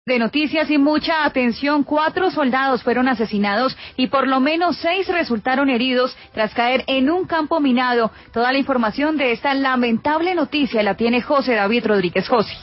De noticias y mucha atención, 4 soldados fueron asesinados y por lo menos 6 resultaron heridos tras caer en un campo minado. Toda la información de esta lamentable noticia la tiene José David Rodríguez. José.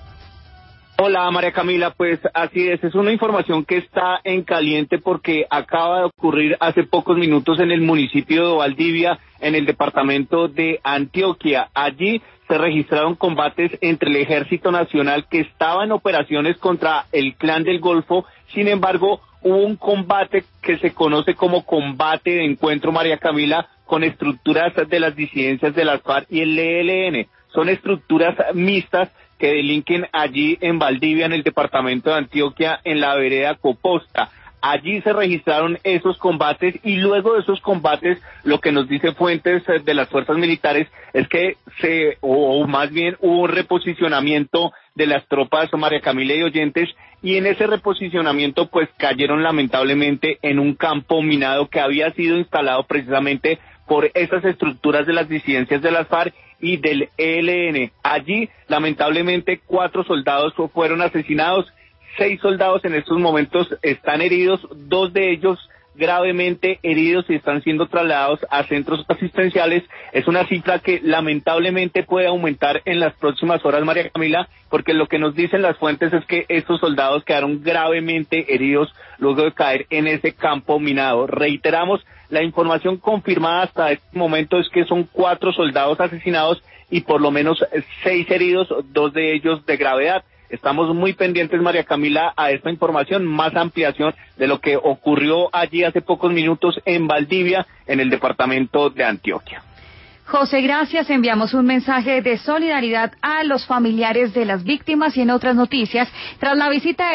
Hola María Camila, pues así es una información que está en caliente porque acaba de ocurrir hace pocos minutos en el municipio de Valdivia, en el departamento de Antioquia. Allí se registraron combates entre el Ejército Nacional que estaba en operaciones contra el Clan del Golfo. Sin embargo, hubo un combate que se conoce como combate de encuentro, María Camila, con estructuras de las disidencias de las FARC y el ELN. Son estructuras mixtas que delinquen allí en Valdivia, en el departamento de Antioquia, en la vereda Coposta. Allí se registraron esos combates y luego de esos combates, lo que nos dicen fuentes de las fuerzas militares es que más bien hubo un reposicionamiento de las tropas, María Camila y oyentes, y en ese reposicionamiento pues cayeron lamentablemente en un campo minado que había sido instalado precisamente por esas estructuras de las disidencias de las FARC y del ELN. Allí, lamentablemente, 4 soldados fueron asesinados, 6 soldados en estos momentos están heridos, 2 de ellos gravemente heridos y están siendo trasladados a centros asistenciales. Es una cifra que lamentablemente puede aumentar en las próximas horas, María Camila, porque lo que nos dicen las fuentes es que estos soldados quedaron gravemente heridos luego de caer en ese campo minado. Reiteramos, la información confirmada hasta este momento es que son 4 soldados asesinados y por lo menos 6 heridos, 2 de ellos de gravedad. Estamos muy pendientes, María Camila, a esta información, más ampliación de lo que ocurrió allí hace pocos minutos en Valdivia, en el departamento de Antioquia. José, gracias. Enviamos un mensaje de solidaridad a los familiares de las víctimas y en otras noticias, tras la visita